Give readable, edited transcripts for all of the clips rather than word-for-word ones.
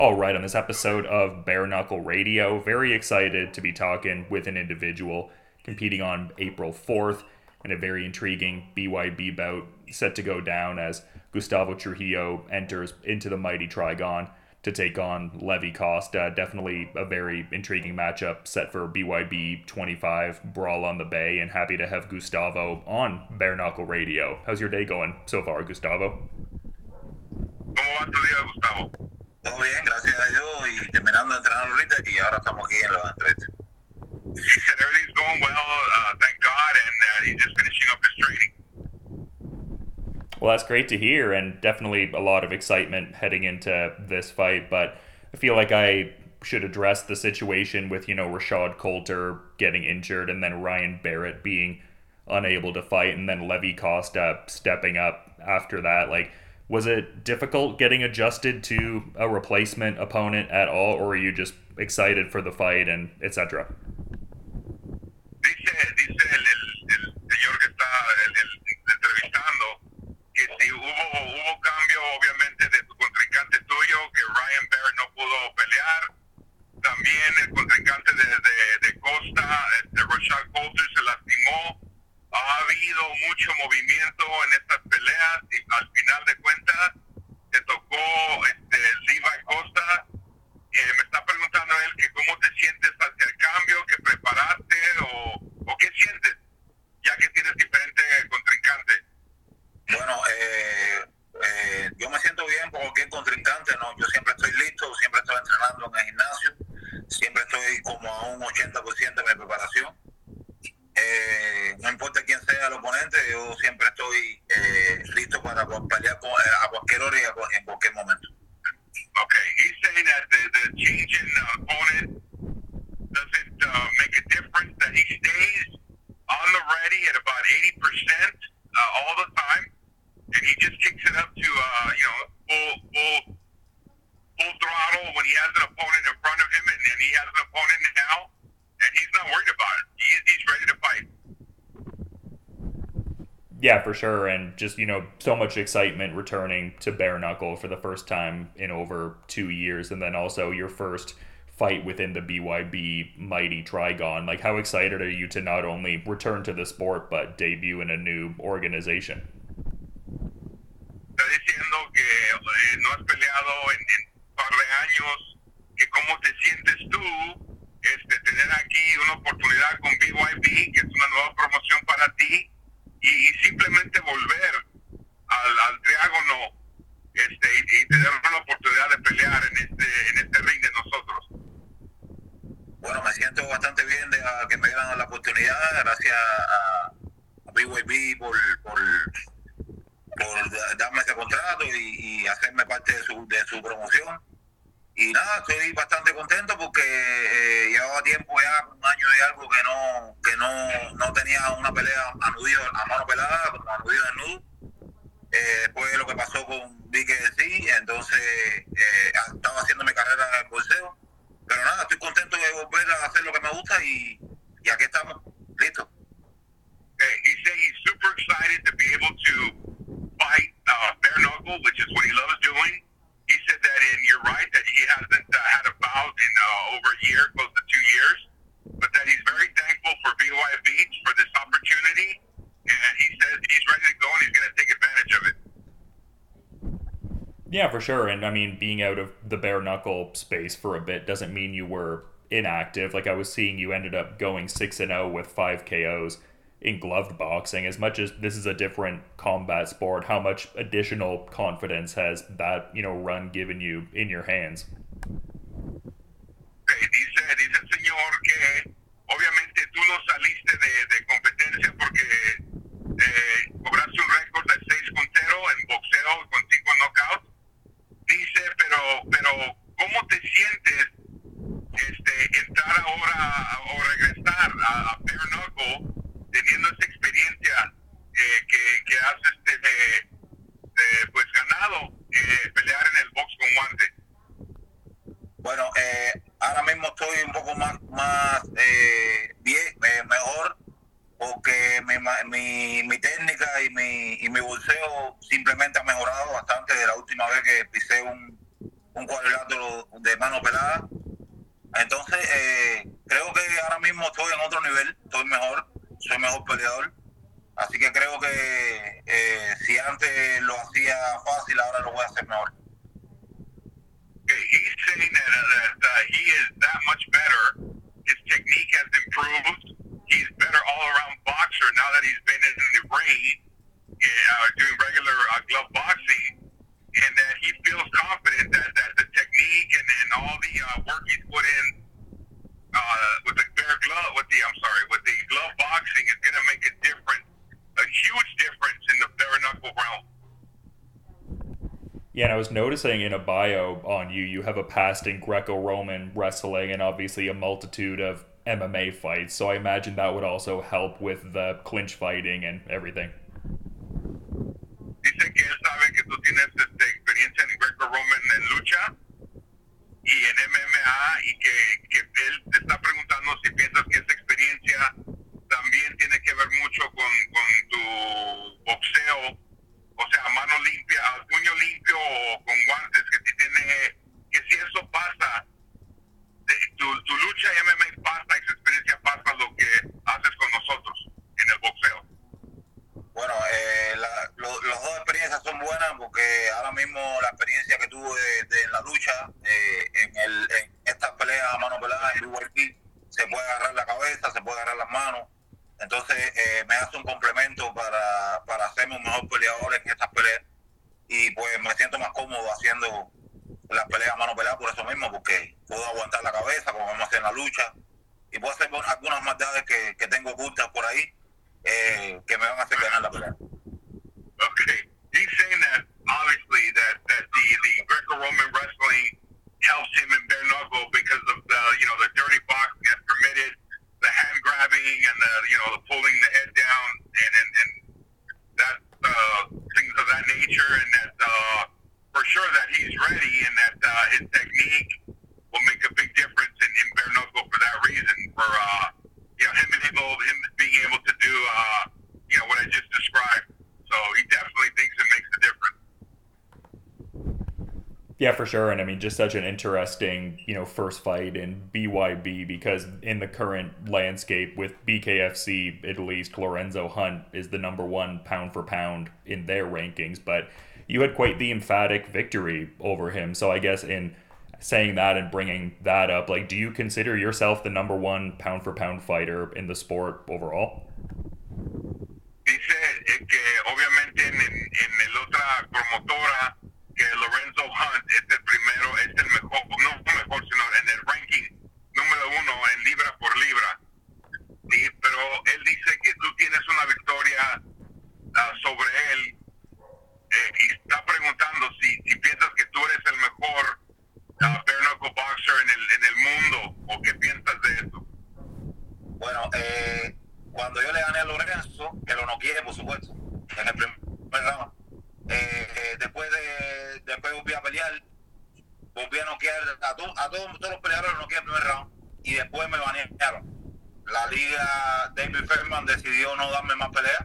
All right, on this episode of Bare Knuckle Radio, very excited to be talking with an individual competing on April 4th in a very intriguing BYB bout set to go down as Gustavo Trujillo enters into the mighty Trigon to take on Levi Costa. Definitely a very intriguing matchup set for BYB 25 Brawl on the Bay, and happy to have Gustavo on Bare Knuckle Radio. How's your day going so far, Gustavo? ¿Cómo va tu día, Gustavo? Todo bien, gracias a Dios, y terminando de entrenar ahorita y ahora estamos aquí en la entrevista. He said everything's going well, thank God, and he's just finishing up his training. Well, that's great to hear, and definitely a lot of excitement heading into this fight. But I feel like I should address the situation with, Rashad Coulter getting injured and then Ryan Barrett being unable to fight and then Levi Costa stepping up after that. Like, was it difficult getting adjusted to a replacement opponent at all, or were you just excited for the fight and etc.? Dice el señor que está entrevistando que si hubo cambio obviamente de tu contrincante tuyo, que Ryan Barrett no pudo pelear, también el contrincante de Costa, Rashad Coulter se lastimó. Ha habido mucho movimiento en estas peleas y al final de cuentas te tocó Levi Costa. Me está preguntando él que cómo te sientes hacia el cambio, que preparaste o qué sientes, ya que tienes diferentes contrincantes. Bueno, yo me siento bien por cualquier contrincante, ¿no? Yo siempre estoy listo, siempre estoy entrenando en el gimnasio, siempre estoy como a un 80% de mi preparación. No importa quién sea el oponente, yo siempre estoy listo para pelear a cualquier hora y en cualquier momento. Okay, he's saying that the change in opponent doesn't make a difference, that he stays on the ready at about 80% all the time, and he just kicks it up to full throttle when he has an opponent in front of him, and he has an opponent now, and he's not worried about it. He's ready to fight. Yeah, for sure, and just, so much excitement returning to bare knuckle for the first time in over 2 years, and then also your first fight within the BYB mighty Trigon. Like, how excited are you to not only return to the sport, but debut in a new organization? Está diciendo que no has peleado en un par de años, que cómo te sientes tú, tener aquí una oportunidad con BYB, que es una nueva promoción para ti, y simplemente volver al triágono y tener la oportunidad de pelear en este ring de nosotros. Bueno, me siento bastante bien de que me dieran la oportunidad, gracias a BYB por darme ese contrato y hacerme parte de su promoción. Y nada, estoy bastante contento porque llevaba tiempo ya, un año y algo que no tenía una pelea a mano pelada, como a nudillo desnudo. Después de lo que pasó con BKC, entonces estaba haciendo mi carrera en el boxeo. Pero nada, estoy contento de volver a hacer lo que me gusta y aquí estamos, listos. He said he's super excited to be able to fight bare knuckle, which is what he loves doing. He said that, and you're right, that he hasn't had a bout in over a year, close to 2 years, but that he's very thankful for BYB for this opportunity, and he says he's ready to go and he's going to take advantage of it. Yeah, for sure. And I mean, being out of the bare knuckle space for a bit doesn't mean you were inactive. Like, I was seeing you ended up going 6-0 with 5 KOs in gloved boxing. As much as this is a different combat sport, how much additional confidence has that, run given you in your hands? Dice el señor que obviamente tú no saliste de competencia porque cobraste un récord de 6-0 en boxeo con 5 knockouts. Dice, pero ¿cómo te sientes entrar ahora o regresar a bare knuckle teniendo esa experiencia que has pues ganado pelear en el box con guante? Bueno, ahora mismo estoy un poco más bien, mejor, porque mi técnica y mi bolseo simplemente ha mejorado bastante de la última vez que pisé un un cuadrilátero de mano pelada. Entonces, creo que ahora mismo estoy en otro nivel, estoy mejor, soy mejor peleador. Así que creo que si antes lo hacía fácil, ahora lo voy a hacer mejor. Okay, he's saying that he is that much better. His technique has improved. He's better all-around boxer now that he's been in the ring, doing regular glove boxing, and that he feels confident that the technique and all the work he's put in with the glove boxing is going to make a difference, a huge difference in the bare knuckle realm. Yeah, and I was noticing in a bio on you, you have a past in Greco-Roman wrestling and obviously a multitude of MMA fights. So I imagine that would also help with the clinch fighting and everything. Dice que él sabe que tú tienes experiencia en Greco-Roman en lucha y en MMA y que él te está preguntando si piensas que esa experiencia también tiene que ver mucho con tu boxeo, o sea, mano limpia, puño limpio o con guantes, que si eso pasa, tu lucha MMA pasa, esa experiencia pasa lo que haces con nosotros en el boxeo. Bueno, las dos experiencias son buenas porque ahora mismo la experiencia que tuve en la lucha, en estas peleas a mano pelada en BYP, se puede agarrar la cabeza, se puede agarrar las manos. Entonces me hace un complemento para hacerme un mejor peleador en estas peleas. Y pues me siento más cómodo haciendo las peleas a mano pelada por eso mismo, porque puedo aguantar la cabeza como vamos a hacer en la lucha. Y puedo hacer algunas maldades que tengo ocultas por ahí, que me van a hacer ganar la pelea. Okay. He's saying that obviously that the Greco-Roman wrestling helps him in bare knuckle because of the dirty boxing that's permitted, the hand grabbing and the pulling the head down and that things of that nature, and that for sure that he's ready and that his technique will make a big difference in bare knuckle for that reason, for him being able to do what I just described. So he definitely thinks it makes a difference. Yeah, for sure. And I mean, just such an interesting, first fight in BYB, because in the current landscape with BKFC, at least, Lorenzo Hunt is the number one pound for pound in their rankings. But you had quite the emphatic victory over him. So I guess in saying that and bringing that up, like, do you consider yourself the number one pound for pound fighter in the sport overall? Dice que obviamente en el otra promotora que Lorenzo Hunt es el primero, es el mejor, no mejor, sino en el ranking número uno en libra por libra. Sí, pero él dice que tú tienes una victoria sobre él y está preguntando si piensas que tú eres el mejor bare knuckle boxer en el mundo, o qué piensas de eso. Bueno, cuando yo le gané a Lorenzo, que lo noqueé, por supuesto, en el primer round, después volví a pelear, volví a noquear a todos los peleadores, los noqueé en el primer round, y después me banearon. La liga, David Feldman decidió no darme más peleas,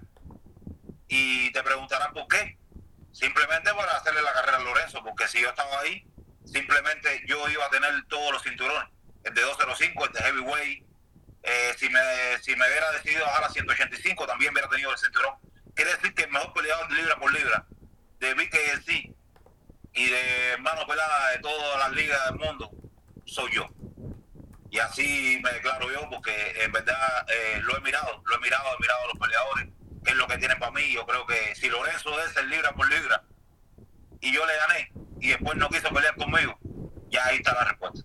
y te preguntarán por qué. Simplemente para hacerle la carrera a Lorenzo, porque si yo estaba ahí, simplemente yo iba a tener todos los cinturones, el de 205, el de heavyweight. Si me hubiera decidido bajar a 185, también hubiera tenido el cinturón. Quiere decir que el mejor peleador libra por libra de BKFC y de mano pelada de todas las ligas del mundo soy yo. Y así me declaro yo, porque en verdad lo he mirado a los peleadores, qué es lo que tienen para mí. Yo creo que si Lorenzo es el libra por libra y yo le gané y después no quiso pelear conmigo, ya ahí está la respuesta.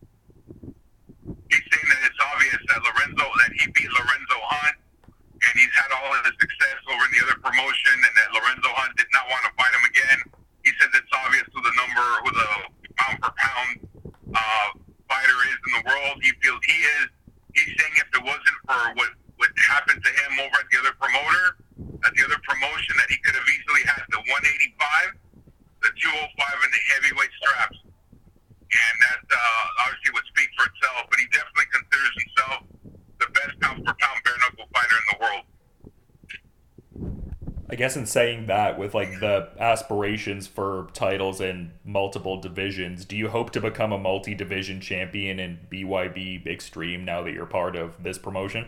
He's saying that it's obvious that he beat Lorenzo Hunt, and he's had all of his success over in the other promotion, and that Lorenzo Hunt did not want to fight him again. He says it's obvious who the pound for pound fighter is in the world. He feels he is. He's saying if it wasn't for what happened to him over at the other promotion, that he could have easily had the 185, the 205, and the heavyweight straps. And that obviously would speak for itself, but he definitely considers himself the best pound-for-pound bare-knuckle fighter in the world. I guess in saying that, with like the aspirations for titles in multiple divisions, do you hope to become a multi-division champion in BYB Extreme now that you're part of this promotion?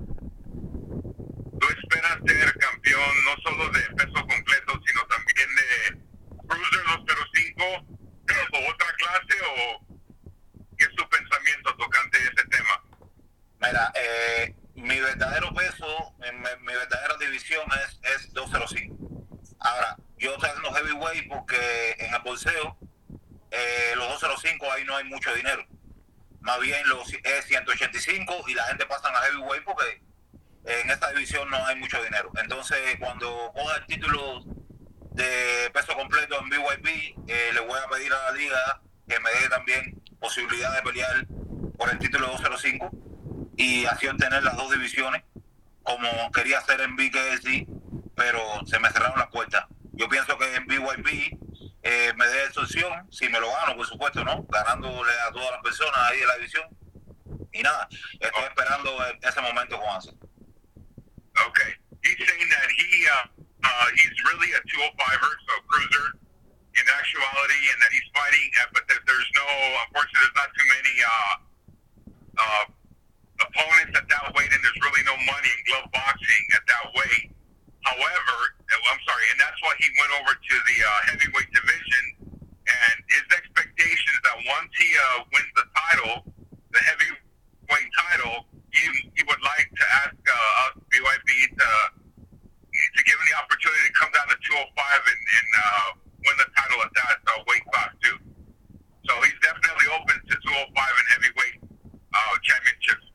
¿Tú esperas ser campeón no solo de peso completo, sino también de Cruiser 205 o otra clase? ¿O qué es tu pensamiento tocante ese tema? Mira, mi verdadero peso, mi verdadera división es 205. Ahora, yo estoy haciendo heavyweight porque en el boxeo, los 205 ahí no hay mucho dinero. Más bien es 185 y la gente pasa a heavyweight porque en esta división no hay mucho dinero. Entonces, cuando coja el título de peso completo en BYB, le voy a pedir a la liga que me dé también posibilidad de pelear por el título 205 y así obtener las dos divisiones, como quería hacer en BKC, pero se me cerraron las puertas. Yo pienso que en BYB me dé esa opción, si me lo gano, por supuesto, ¿no? Ganándole a todas las personas ahí de la división. Y nada, estoy esperando ese momento con ansia. Okay. He's saying that he's really a 205er, so cruiser in actuality, and that he's fighting, but there's no, unfortunately, there's not too many opponents at that weight, and there's really no money in glove boxing at that weight. However, I'm sorry, and that's why he went over to the heavyweight division, and his expectation is that once he wins the title, the heavyweight title, he would like to ask us, BYB, to give him the opportunity to come down to 205 and win the title at that weight class too. So he's definitely open to 205 and heavyweight championships.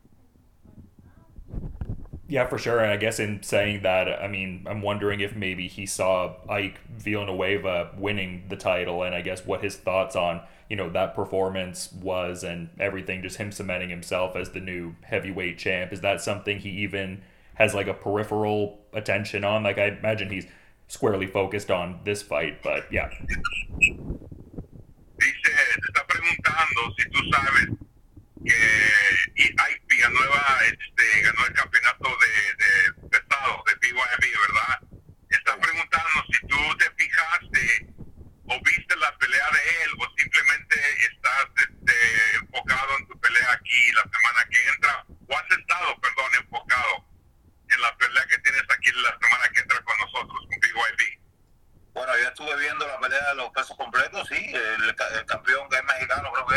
Yeah, for sure. And I guess in saying that, I mean, I'm wondering if maybe he saw Ike Villanueva winning the title, and I guess what his thoughts on, you know, that performance was and everything, just him cementing himself as the new heavyweight champ. Is that something he even has like a peripheral attention on? Like, I imagine he's squarely focused on this fight, but yeah. Dice, te está preguntando si tú sabes que Ike Villanueva ganó el campeonato de pesado de BYB, ¿verdad? Está preguntando si tú te fijaste o viste la pelea de él o simplemente estás enfocado en tu pelea aquí la semana que entra, o has estado, perdón, enfocado en la pelea que tienes aquí la semana que entra con nosotros, con BYB. Bueno, yo estuve viendo la pelea de los pesos completos, sí, el campeón que es mexicano creo que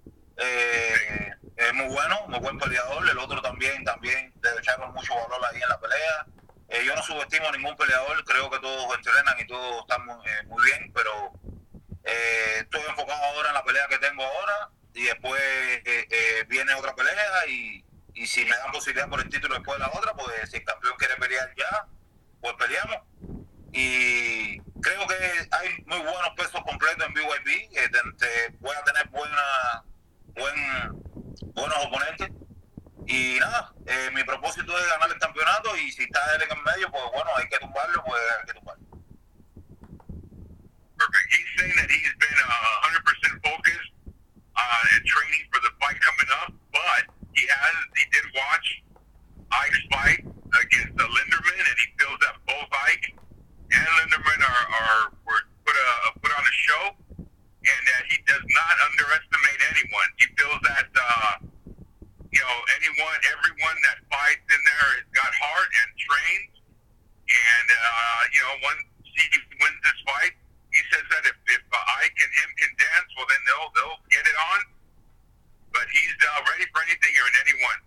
es muy bueno, muy buen peleador. El otro también le echaron mucho valor ahí en la pelea. Yo no subestimo a ningún peleador, creo que todos entrenan y todos están muy bien, pero estoy enfocado ahora en la pelea que tengo ahora y después viene otra pelea y si me dan posibilidad por el título después de la otra, pues si el campeón quiere pelear ya, pues peleamos. Y creo que hay muy buenos pesos completos en BYB, voy a tener buenos oponentes y nada, mi propósito es ganar el campeonato y si está él en el medio, pues bueno, hay que tumbarlo, pues hay que tumbarlo. Perfect. He's saying that he's been 100% focused in training for the fight coming up, but he did watch Ike's fight against Linderman, and he feels that both Ike and Linderman were put on a show, and that he does not underestimate anyone. He feels that everyone that fights in there has got heart and trains, and once he wins this fight, he says that if Ike and him can dance, well then they'll get it on. But he's ready for anything or anyone.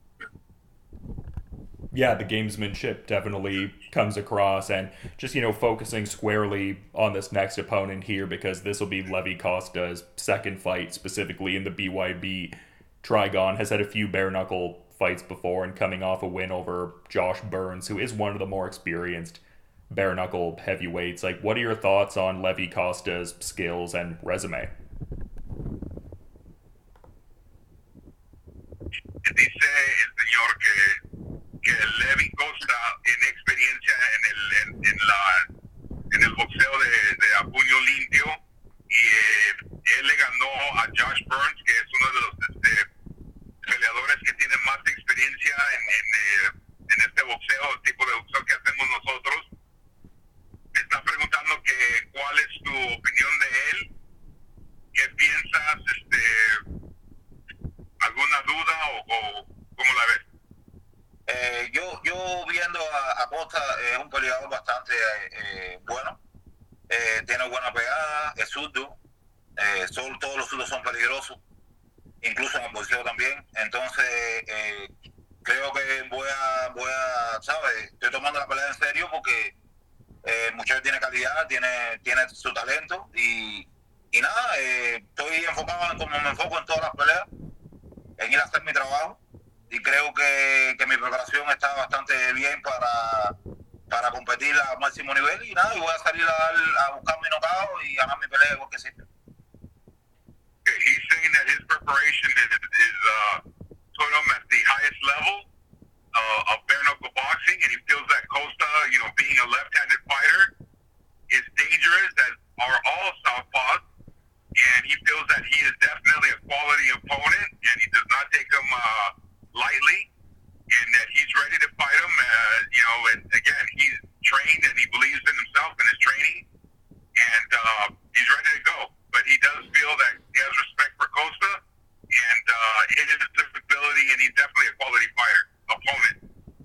Yeah, the gamesmanship definitely comes across, and just, focusing squarely on this next opponent here, because this will be Levi Costa's second fight specifically in the BYB. Trigon has had a few bare knuckle fights before and coming off a win over Josh Burns, who is one of the more experienced bare knuckle heavyweights. Like, what are your thoughts on Levi Costa's skills and resume? Dice el señor que Levi Costa tiene experiencia en el boxeo de a puño limpio y él le ganó a Josh Burns, que es uno de los peleadores que tiene más experiencia en este boxeo, el tipo de boxeo que hacemos nosotros. Costa es un peleador bastante bueno, tiene buena pegada, es zurdo, todos los zurdos son peligrosos, incluso en el boxeo también. Entonces, creo que voy a, ¿sabes? Estoy tomando la pelea en serio porque el muchacho tiene calidad, tiene su talento y nada, estoy enfocado en como me enfoco en todas las peleas, en ir a hacer mi trabajo y creo que mi preparación está bastante bien para competir a máximo nivel y nada, y voy a salir a buscar mi knockout y ganar mi pelea porque sí. Okay, he's saying that his preparation is put him at the highest level of bare knuckle boxing, and he feels that Costa, being a left-handed fighter, is dangerous, as are all southpaws, and he feels that he is definitely a quality opponent, and he does not take him lightly, and that he's ready to fight him. And again, he's trained and he believes in himself and his training, and he's ready to go. But he does feel that he has respect for Costa and his ability, and he's definitely a quality fighter opponent.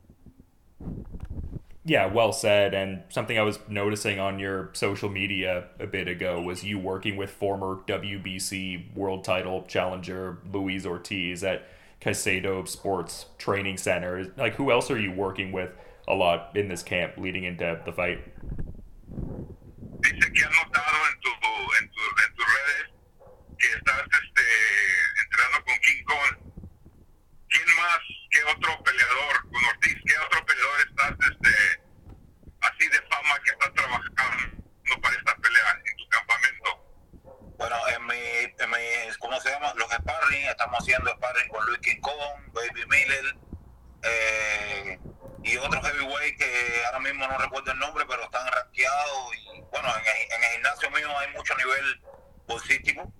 Yeah, well said. And something I was noticing on your social media a bit ago was you working with former WBC world title challenger Luis Ortiz at Caicedo Sports Training Center. Like, who else are you working with a lot in this camp leading into the fight? Dice que has notado en tus redes que estás entrenando con King Kong. ¿Quién más que otro peleador con Ortiz? ¿Qué otro peleador estás así de fama que estás trabajando para esta pelea en tu campamento? Bueno, en mi ¿cómo se llama? Los sparring, estamos haciendo sparring con Luis King Kong, Baby Miller, y otros heavyweight que ahora mismo no recuerdo el nombre, pero están rankeados. Y bueno, en el gimnasio mío hay mucho nivel boxístico.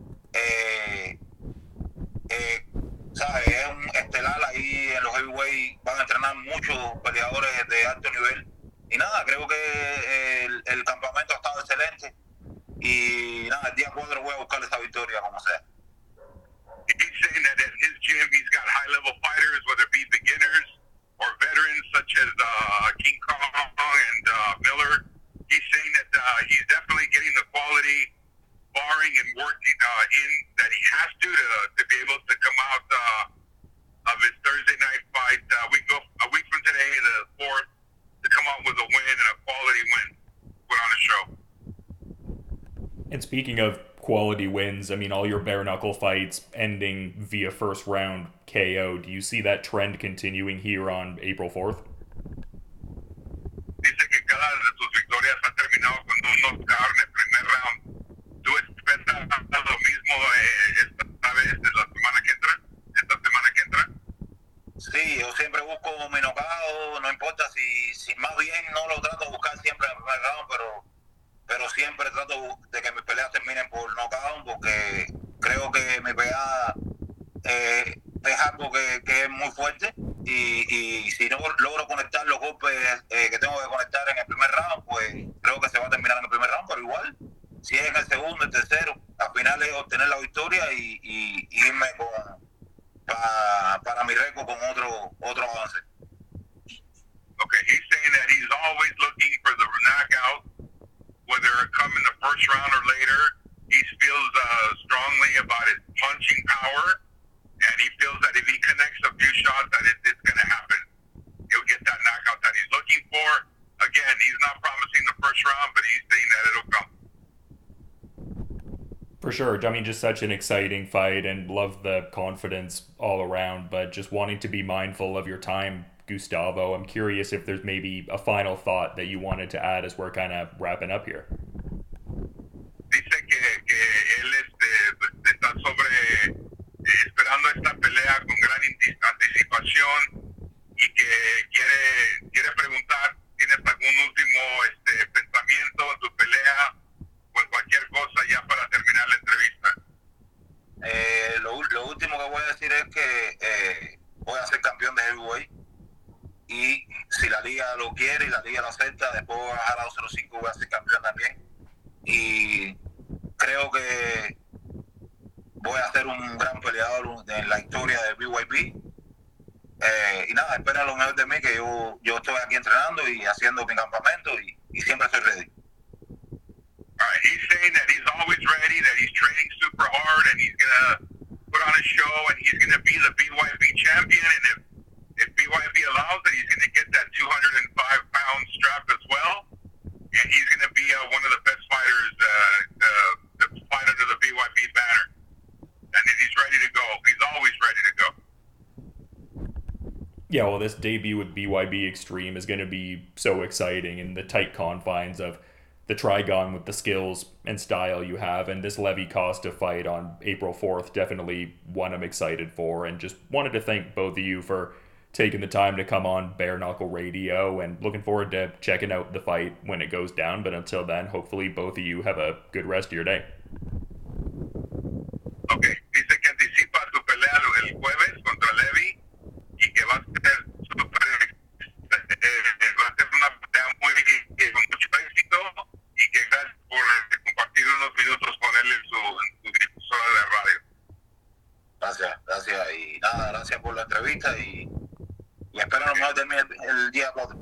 ¿Sabes? Es un estelar ahí en los heavyweight, van a entrenar muchos peleadores de alto nivel. Y nada, creo que el campamento ha estado excelente. Y nada, el día 4 voy a buscar esa victoria como sea. He's saying that at his gym he's got high-level fighters, whether it be beginners or veterans such as King Kong and Miller. He's saying that he's definitely getting the quality sparring and working in that he has to be able to come out of his Thursday night fight. A week from today, the 4th, to come out with a win and a quality win, put on a show. And speaking of quality wins, I mean, all your bare knuckle fights ending via first round KO. Do you see that trend continuing here on April 4th? Dice que cada de sus victorias ha terminado con un knockout en el primer round. ¿Tú esperas lo mismo esta vez, esta semana que entra? Sí, yo siempre busco mi knockout, no importa si más bien no lo trato de buscar siempre en el primer round, pero siempre trato de que mis peleas terminen por knockout, porque creo que mi pelea es algo que es muy fuerte y si no logro conectar los golpes que tengo que conectar en el primer round, pues creo que se va a terminar en el primer round, pero igual, si es en el segundo, el tercero, al final es obtener la victoria y irme para mi récord con otro avance. Okay, he's saying that he's always looking for the knockout, whether it come in the first round or later. He feels strongly about his punching power, and he feels that if he connects a few shots, that it's going to happen. He'll get that knockout that he's looking for. Again, he's not promising the first round, but he's saying that it'll come. For sure. I mean, just such an exciting fight and love the confidence all around, but just wanting to be mindful of your time, Gustavo. I'm curious if there's maybe a final thought that you wanted to add as we're kind of wrapping up here. Dice que él está esperando esta pelea con gran anticipación y que quiere preguntar, ¿tienes algún último pensamiento en tu pelea o en cualquier cosa ya para terminar la entrevista? Lo último que voy a decir es que voy a ser campeón de heavyweight y si la liga lo quiere y la liga lo acepta, después voy a bajar a 205, voy a ser campeón también y creo que voy a ser un gran peleador en la historia del BYP. Y nada, espera lo mejor de mí, que yo estoy aquí entrenando y haciendo mi campamento y siempre estoy ready. All right, he's saying that he's always ready, that he's training super hard, and he's gonna put on a show, and he's gonna be the BYB champion. And if BYB allows it, he's gonna get that 205-pound strap as well, and he's gonna be one of the best fighters to fight under the BYB banner. And he's ready to go. He's always ready to go. Yeah, well, this debut with BYB Extreme is going to be so exciting in the tight confines of the Trigon with the skills and style you have, and this Levi Costa fight on April 4th, definitely one I'm excited for, and just wanted to thank both of you for taking the time to come on Bare Knuckle Radio, and looking forward to checking out the fight when it goes down. But until then, hopefully both of you have a good rest of your day. Okay, dice que anticipa su pelea el jueves contra Levi y que va a ser va a ser una pelea con mucho éxito, y que gracias por compartir unos minutos con él en su difusora de radio. Gracias. Y nada, gracias por la entrevista y espero lo mejor de mí el día 4.